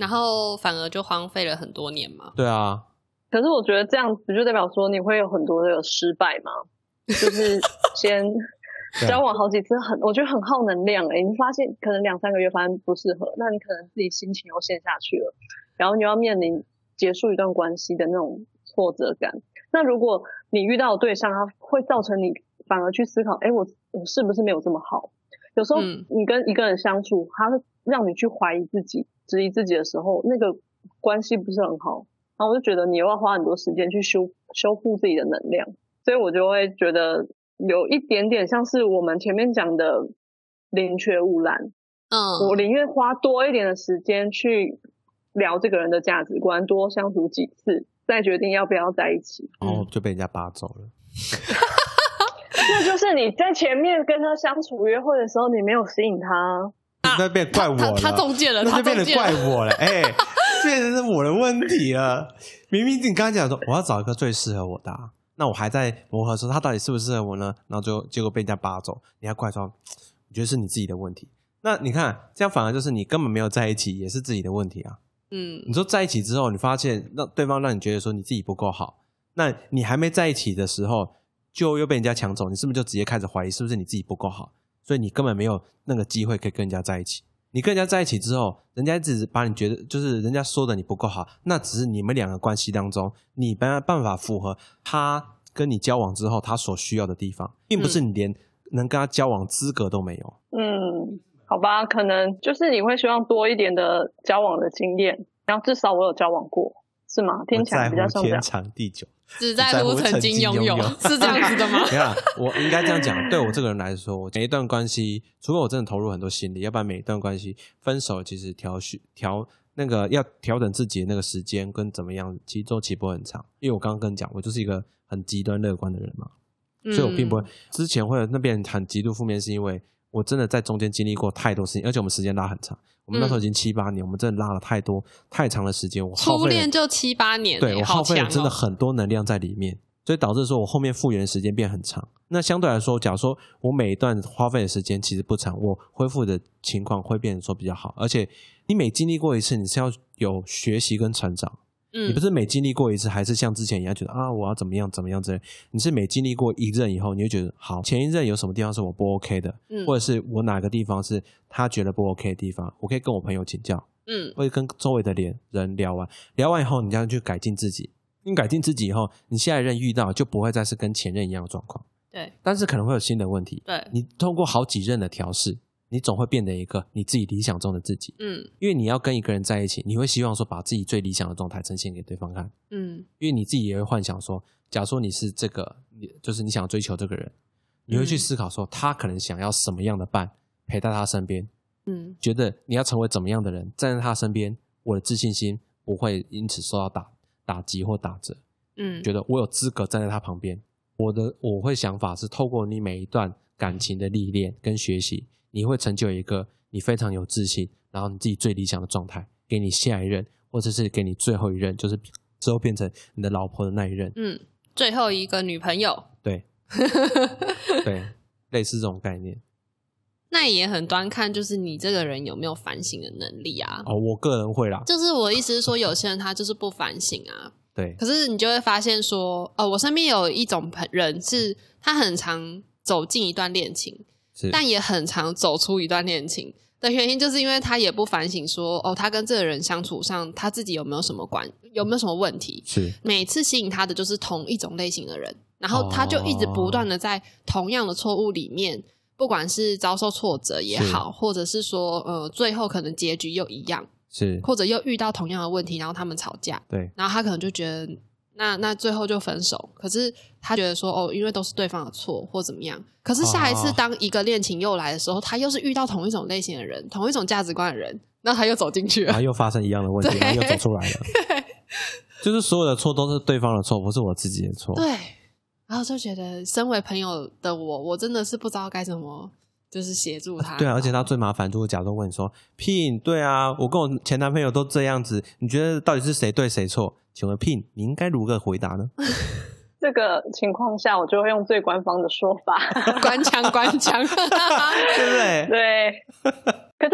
然后反而就荒废了很多年嘛。
对啊，
可是我觉得这样子就代表说你会有很多的失败嘛，就是先交往好几次我觉得很耗能量你发现可能2-3个月发现不适合，那你可能自己心情又陷下去了，然后你要面临结束一段关系的那种挫折感。那如果你遇到的对象他会造成你反而去思考我是不是没有这么好，有时候你跟一个人相处他让你去怀疑自己质疑自己的时候，那个关系不是很好，然后我就觉得你又要花很多时间去修复自己的能量，所以我就会觉得有一点点像是我们前面讲的宁缺毋滥。我宁愿花多一点的时间去聊这个人的价值观，多相处几次再决定要不要在一起。
就被人家拔走了。
那就是你在前面跟他相处约会的时候你没有吸引他，
那变怪我了，
他中介了，
那就变成怪我了。变成是我的问题了。明明你刚才讲说我要找一个最适合我的那我还在磨合说他到底适不适合我呢，然后结果被人家拔走，你还怪说我觉得是你自己的问题。那你看这样反而就是你根本没有在一起也是自己的问题啊。你说在一起之后你发现对方让你觉得说你自己不够好，那你还没在一起的时候就又被人家抢走，你是不是就直接开始怀疑是不是你自己不够好，所以你根本没有那个机会可以跟人家在一起。你跟人家在一起之后，人家只是把你觉得就是人家说的你不够好，那只是你们两个关系当中你没办法符合他跟你交往之后他所需要的地方，并不是你连能跟他交往资格都没有。
好吧，可能就是你会希望多一点的交往的经验，然后至少我有交往过，是吗？听起来比较像这样。
天长地久，
只在乎曾经拥有，是这样子的吗？
没有啦，我应该这样讲。对我这个人来说，我每一段关系，除非我真的投入很多心力，要不然每一段关系分手，其实那个要调整自己的那个时间跟怎么样，其实周期不会很长。因为我刚刚跟你讲，我就是一个很极端乐观的人嘛，所以我并不会之前会那边很极度负面，是因为我真的在中间经历过太多事情，而且我们时间拉很长。我们那时候已经7-8年，我们真的拉了太长的时间。我
初恋就7-8年，
对，我耗费了真的很多能量在里面，所以导致说我后面复原的时间变很长。那相对来说，假如说我每一段花费的时间其实不长，我恢复的情况会变成说比较好。而且你每经历过一次，你是要有学习跟成长。你不是每经历过一次还是像之前一样觉得我要怎么样怎么样之类，你是每经历过一任以后你会觉得好，前一任有什么地方是我不 OK 的，或者是我哪个地方是他觉得不 OK 的地方，我可以跟我朋友请教，或者跟周围的人聊完以后，你这样去改进自己。你改进自己以后，你下一任遇到就不会再是跟前任一样的状况。
对，
但是可能会有新的问题。
对，
你通过好几任的调试，你总会变成一个你自己理想中的自己。因为你要跟一个人在一起，你会希望说把自己最理想的状态呈现给对方看。因为你自己也会幻想说，假如说你是这个，就是你想追求这个人，你会去思考说他可能想要什么样的伴陪在他身边。觉得你要成为怎么样的人站在他身边，我的自信心不会因此受到打击或打折。觉得我有资格站在他旁边。我会想法是透过你每一段感情的历练跟学习，你会成就一个你非常有自信，然后你自己最理想的状态给你下一任，或者是给你最后一任，就是之后变成你的老婆的那一任。
最后一个女朋友。
对对，类似这种概念。
那也很端看就是你这个人有没有反省的能力啊。
我个人会啦，
就是我的意思是说有些人他就是不反省啊。
对，
可是你就会发现说我身边有一种人是他很常走进一段恋情，但也很常走出一段恋情的原因，就是因为他也不反省说他跟这个人相处上他自己有没有什么问题。是每次吸引他的就是同一种类型的人，然后他就一直不断的在同样的错误里面，不管是遭受挫折也好，或者是说最后可能结局又一样，是或者又遇到同样的问题，然后他们吵架，对，然后他可能就觉得那最后就分手。可是他觉得说因为都是对方的错或怎么样，可是下一次当一个恋情又来的时候，他又是遇到同一种类型的人，同一种价值观的人，那他又走进去了，
然后又发生一样的问题，然后又走出来了。就是所有的错都是对方的错，不是我自己的错。
对，然后就觉得身为朋友的我真的是不知道该怎么就是协助他。
对啊，而且他最麻烦就是假如问你说Pin，对啊，我跟我前男朋友都这样子，你觉得到底是谁对谁错？请问 Pin， 你应该如何回答呢？
这个情况下我就会用最官方的说法
官腔对不
对。可是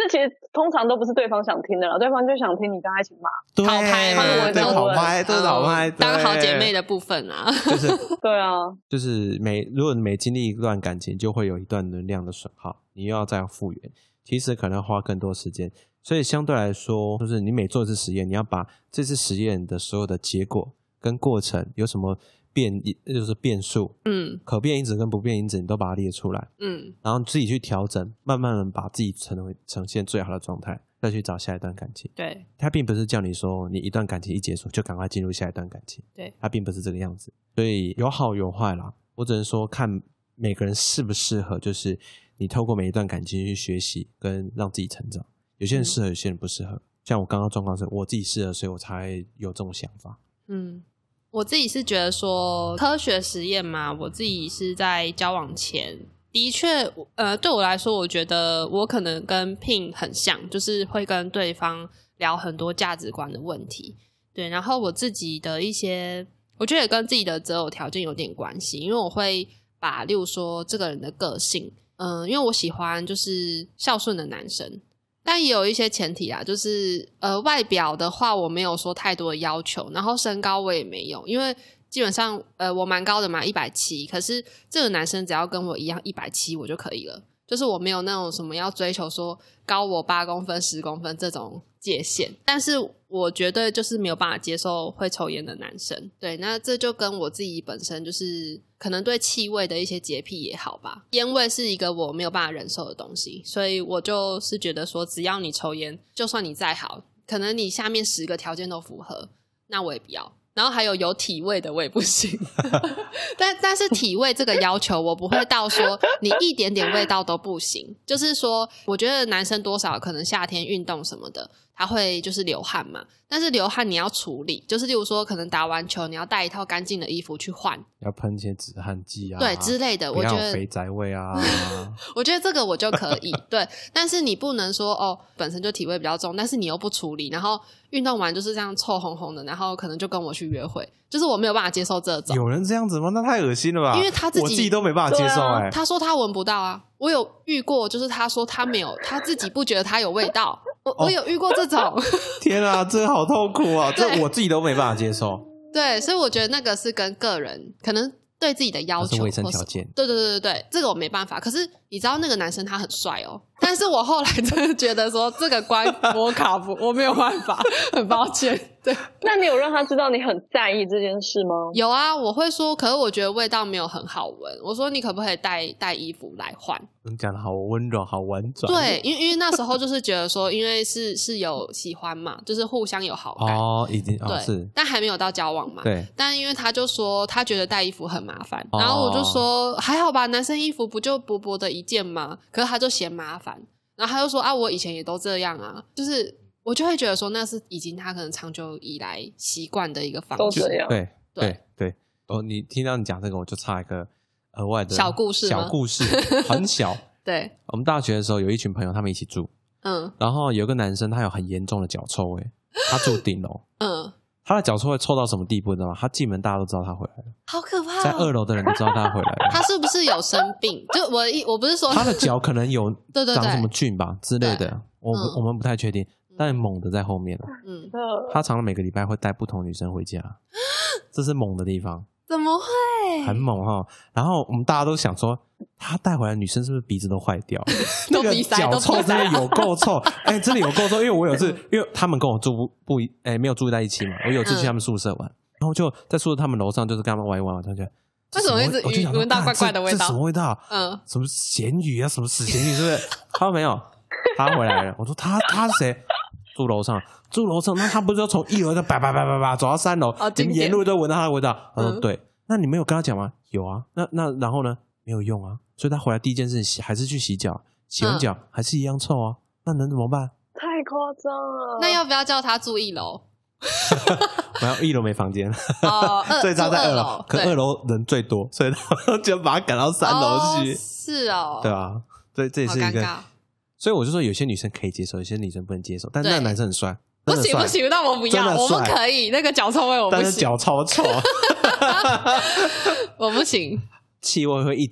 其实通常都不是对方想听的啦，对方就想听你跟他一起骂，
讨拍嘛，
对，讨拍都是讨拍，
当好姐妹的部分啊，
就是
对啊，
就是如果你每经历一段感情，就会有一段能量的损耗，你又要再复原，其实可能要花更多时间。所以相对来说，就是你每做一次实验，你要把这次实验的所有的结果跟过程有什么就是变数，可变因子跟不变因子你都把它列出来，然后自己去调整，慢慢的把自己呈现最好的状态，再去找下一段感情。
对，
他并不是叫你说你一段感情一结束就赶快进入下一段感情，
对，
他并不是这个样子。所以有好有坏啦，我只能说看每个人适不适合，就是你透过每一段感情去学习跟让自己成长。有些人适合，有些人不适合。像我刚刚状况是我自己适合，所以我才有这种想法。
我自己是觉得说科学实验嘛，我自己是在交往前的确对我来说，我觉得我可能跟 Pin 很像，就是会跟对方聊很多价值观的问题。对，然后我自己的一些我觉得也跟自己的择偶条件有点关系，因为我会把例如说这个人的个性因为我喜欢就是孝顺的男生，但也有一些前提啊，就是外表的话我没有说太多的要求，然后身高我也没有，因为基本上我蛮高的嘛170，可是这个男生只要跟我一样170我就可以了，就是我没有那种什么要追求说高我8公分10公分这种界限，但是我绝对就是没有办法接受会抽烟的男生。对，那这就跟我自己本身就是可能对气味的一些洁癖也好吧，烟味是一个我没有办法忍受的东西，所以我就是觉得说只要你抽烟，就算你再好，可能你下面10个条件都符合，那我也不要。然后还有体味的我也不行但是体味这个要求我不会到说你一点点味道都不行，就是说我觉得男生多少可能夏天运动什么的他会就是流汗嘛，但是流汗你要处理，就是例如说可能打完球你要带一套干净的衣服去换，
要喷一些止汗剂啊，
对之类的，我觉得
肥宅味啊
我觉得这个我就可以对，但是你不能说本身就体味比较重，但是你又不处理，然后运动完就是这样臭烘烘的，然后可能就跟我去约会，就是我没有办法接受这种。
有人这样子吗？那太恶心了吧，
因为他
我自己都没办法接受
他说他闻不到啊，我有遇过，就是他说他没有，他自己不觉得他有味道我有遇过这种
天啊，这好痛苦啊这我自己都没办法接受。
对，所以我觉得那个是跟个人可能对自己的要求，
是卫生条件。
对，这个我没办法。可是你知道那个男生他很帅但是我后来真的觉得说这个关我卡不，我没有办法，很抱歉。对，
那你有让他知道你很在意这件事吗？
有啊，我会说，可是我觉得味道没有很好闻。我说你可不可以带衣服来换？
你讲的好温柔，好婉转。
对，因为那时候就是觉得说，因为是有喜欢嘛，就是互相有好感
已经
对
是，
但还没有到交往嘛。
对，
但因为他就说他觉得带衣服很麻烦，然后我就说还好吧，男生衣服不就薄薄的一件吗？可是他就嫌麻烦，然后他就说我以前也都这样啊，就是我就会觉得说那是已经他可能长久以来习惯的一个方式。
都这样。
对你听到你讲这个，我就插一个额外的
小故事
很小
对，
我们大学的时候有一群朋友，他们一起住，然后有一个男生他有很严重的脚臭味，他住顶楼他的脚臭会臭到什么地步你知道吗？他进门大家都知道他回来了，
好可怕
在2楼的人都知道他回来了。
他是不是有生病？就我不是说
他的脚可能有
对
长什么菌吧之类的，我们不太确定，但猛的在后面了。他常常每个礼拜会带不同女生回家，这是猛的地方。
怎么会？
很猛然后我们大家都想说，他带回来的女生是不是鼻子都坏掉？那个脚臭真的有够臭，真的有够臭。因为我有次，因为他们跟我住没有住在一起嘛，我有次去他们宿舍玩，然后就在宿舍他们楼上就是跟他们玩一玩，我就觉得
为什么一直闻到怪怪的味道？
这什么味道？什么咸鱼啊，什么死咸鱼，是不是？他说没有，他回来了。我说他是谁？住楼上，那他不是要从1楼就叭走到3楼，你们沿路都闻到他的味道。他说对，那你没有跟他讲吗？有啊，那然后呢？没有用啊，所以他回来第一件事还是去洗脚，洗完脚还是一样臭啊，那能怎么办？
太夸张了。
那要不要叫他住1楼？
没有，1楼没房间所以他在2楼，可2楼人最多，所以他就把他赶到3楼去。
是
对啊，这也是一个。所以我就说有些女生可以接受，有些女生不能接受，但是那个男生很帅。
不行，那我不要，我不可以，那个脚臭味我不行，
但是脚超臭
我不行，
气味会一直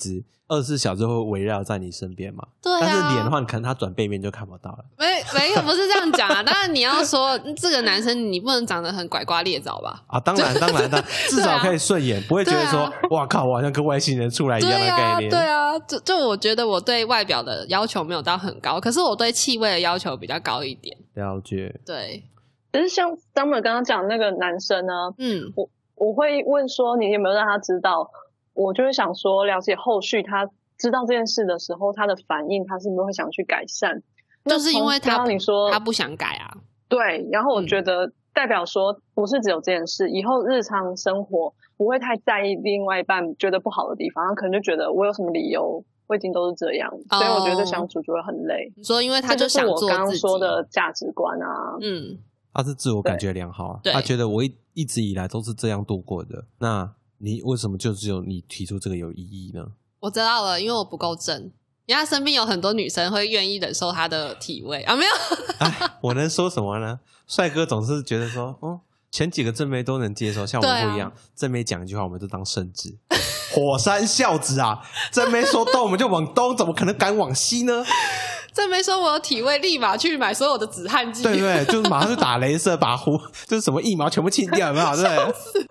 24小时会围绕在你身边嘛。
对啊，
但是脸的话可能他转背面就看不到了。
没有，不是这样讲啊。当然你要说这个男生你不能长得很拐瓜裂枣吧。
啊，当然至少可以顺眼，不会觉得说哇靠我好像跟外星人出来一样的概念。
对啊，就我觉得我对外表的要求没有到很高，可是我对气味的要求比较高一点。
了解。
对，
可是像 Summer 刚刚讲那个男生呢，我会问说你有没有让他知道，我就会想说了解后续他知道这件事的时候他的反应，他是不是会想去改善，
就是因为
你说
他不想改啊。
对，然后我觉得代表说不是只有这件事，以后日常生活不会太在意另外一半觉得不好的地方，他可能就觉得我有什么理由我已经都是这样，所以我觉得相处就会很累。
你说因为他就想做自己，
这就是我刚刚说的价值观啊。
他是自我感觉良好啊，他觉得我一直以来都是这样度过的，那你为什么就只有你提出这个有意义呢？
我知道了，因为我不够正，因为他身边有很多女生会愿意忍受他的体味啊。没有
哎，我能说什么呢？帅哥总是觉得说前几个正妹都能接受，像我们不一样，正妹讲一句话我们就当圣旨火山孝子啊，正妹说东我们就往东，怎么可能敢往西呢？
正妹说我有体味，立马去买所有的止汗剂。
对对，就是马上去打雷射，把就是什么腋毛全部清掉，有没有？对，
笑死，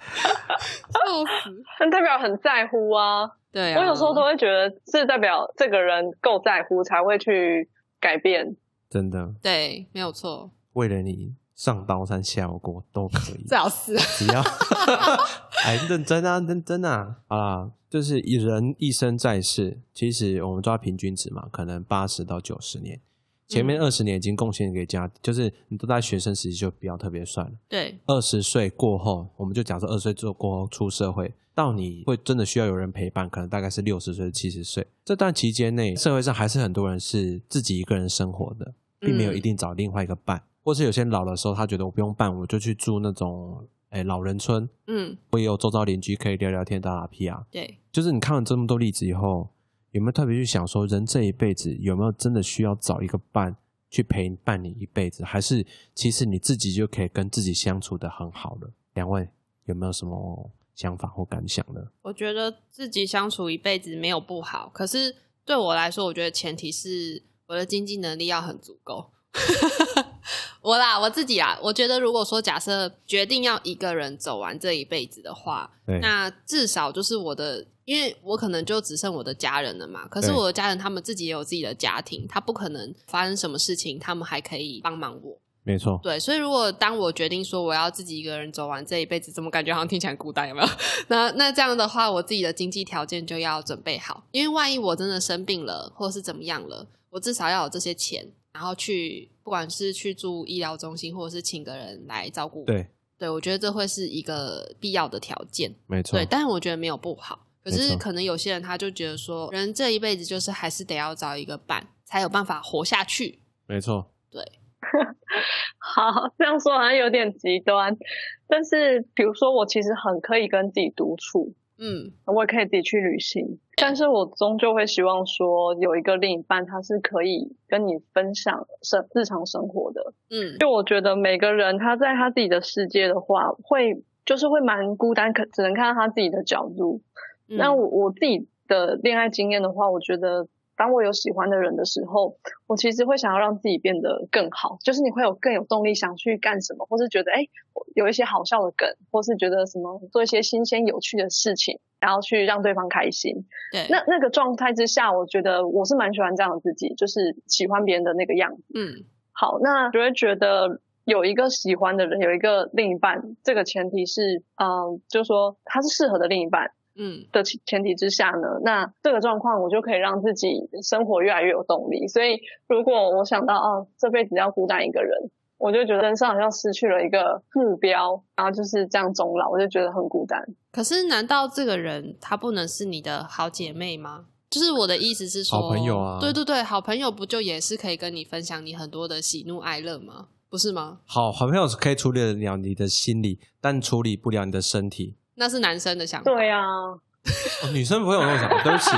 那代表很在乎啊。
对啊，
我有时候都会觉得是代表这个人够在乎才会去改变。
真的，
对，没有错。
为了你上刀山下油锅都可以，
最好是
只要哎认真啊啊！就是人一生在世，其实我们抓平均值嘛，可能80到90年，前面20年已经贡献给家庭，就是你都在学生时期就不要特别算了。
对
，20岁过后，我们就讲说20岁过后出社会，到你会真的需要有人陪伴，可能大概是60岁、70岁。这段期间内，社会上还是很多人是自己一个人生活的，并没有一定找另外一个伴，或是有些人老的时候，他觉得我不用伴，我就去住那种老人村，我也有周遭邻居可以聊聊天、打打屁啊。
对，
就是你看了这么多例子以后，有没有特别去想说，人这一辈子有没有真的需要找一个伴去陪伴你一辈子，还是其实你自己就可以跟自己相处得很好了？两位有没有什么想法或感想呢？
我觉得自己相处一辈子没有不好，可是对我来说，我觉得前提是我的经济能力要很足够。我自己啦，我觉得如果说假设决定要一个人走完这一辈子的话，那至少就是因为我可能就只剩我的家人了嘛，可是我的家人他们自己也有自己的家庭，他不可能发生什么事情他们还可以帮忙我。
没错，
对，所以如果当我决定说我要自己一个人走完这一辈子，怎么感觉好像听起来很孤单，有没有？那这样的话，我自己的经济条件就要准备好，因为万一我真的生病了或是怎么样了，我至少要有这些钱，然后不管是去住医疗中心或者是请个人来照顾我。对，我觉得这会是一个必要的条件。
没错，
对，但是我觉得没有不好，可是可能有些人他就觉得说，人这一辈子就是还是得要找一个伴，才有办法活下去。
没错，
对。
好，这样说好像有点极端，但是比如说我其实很可以跟自己独处，我也可以自己去旅行，但是我终究会希望说有一个另一半他是可以跟你分享日常生活的。就我觉得每个人他在他自己的世界的话会蛮孤单，只能看到他自己的角度。那我自己的恋爱经验的话，我觉得当我有喜欢的人的时候，我其实会想要让自己变得更好，就是你会更有动力想去干什么，或是觉得有一些好笑的梗，或是觉得什么做一些新鲜有趣的事情，然后去让对方开心。
对，
那个状态之下，我觉得我是蛮喜欢这样的自己，就是喜欢别人的那个样子。好，那就会觉得有一个喜欢的人，有一个另一半，这个前提是就是说他是适合的另一半的前提之下呢，那这个状况我就可以让自己生活越来越有动力。所以如果我想到这辈子要孤单一个人，我就觉得人生好像失去了一个目标，然后就是这样终老，我就觉得很孤单。
可是难道这个人他不能是你的好姐妹吗？就是我的意思是说，
好朋友啊，
对，好朋友不就也是可以跟你分享你很多的喜怒哀乐吗？不是吗？
好朋友可以处理得了你的心理，但处理不了你的身体，
那是男生的想法。
对啊，
女生不会有那种想法。对不起，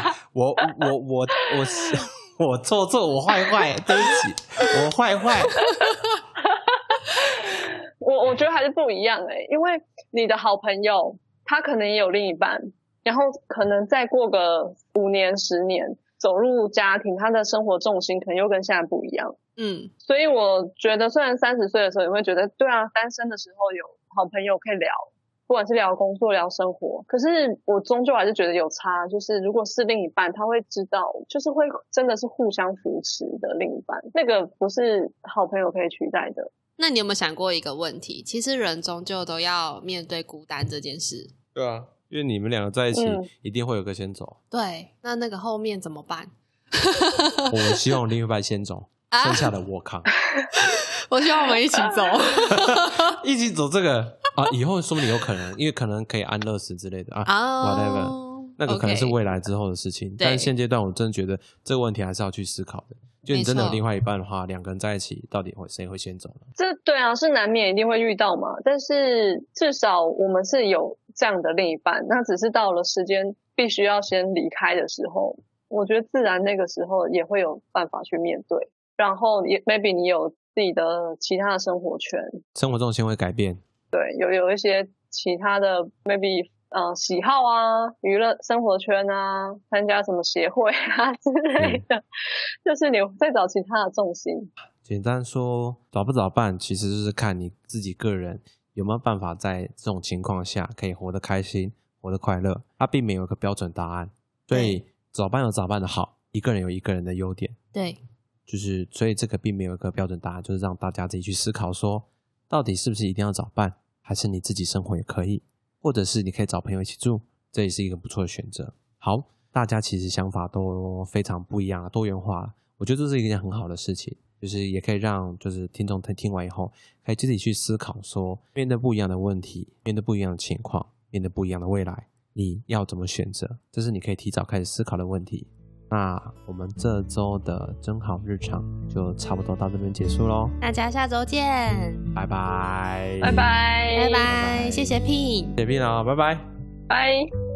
我错，我坏，对不起，我坏。我
觉得还是不一样因为你的好朋友他可能也有另一半， 然后可能再过个5年10年走入家庭，他的生活重心可能又跟现在不一样。所以我觉得虽然30岁的时候你会觉得对啊，单身的时候有好朋友可以聊，不管是聊工作聊生活，可是我终究还是觉得有差，就是如果是另一半他会知道，就是会真的是互相扶持的另一半，那个不是好朋友可以取代的。
那你有没有想过一个问题，其实人终究都要面对孤单这件事。
对啊，因为你们两个在一起一定会有个先走。
对，那个后面怎么办？
我希望另一半先走，剩下的我扛。
我希望我们一起走。
一起走这个啊，以后说不定有可能，因为可能可以安乐死之类的啊 whatever， 那个可能是未来之后的事情。但是现阶段我真的觉得这个问题还是要去思考的。就你真的有另外一半的话，两个人在一起到底谁会先走呢？
这对啊，是难免一定会遇到嘛。但是至少我们是有这样的另一半，那只是到了时间必须要先离开的时候，我觉得自然那个时候也会有办法去面对。然后也 maybe 你有自己的其他的生活圈，
生活重心会改变。对，
有一些其他的 maybe喜好啊，娱乐生活圈啊，参加什么协会啊之类的，就是你再找其他的重心。
简单说，找不找伴其实就是看你自己个人有没有办法在这种情况下可以活得开心，活得快乐。它并没有一个标准答案，所以找伴有找伴的好，一个人有一个人的优点。
对，
就是所以这个并没有一个标准答案，就是让大家自己去思考说，到底是不是一定要找伴，还是你自己生活也可以，或者是你可以找朋友一起住，这也是一个不错的选择。好，大家其实想法都非常不一样，多元化，我觉得这是一件很好的事情，就是也可以让就是听众听完以后可以自己去思考说，面对不一样的问题，面对不一样的情况，面对不一样的未来，你要怎么选择，这是你可以提早开始思考的问题。那我们这周的真好日常就差不多到这边结束咯，
大家下周见，
拜拜
拜拜
拜拜，谢谢 Pin，
谢谢 Pin 啊，拜拜
拜。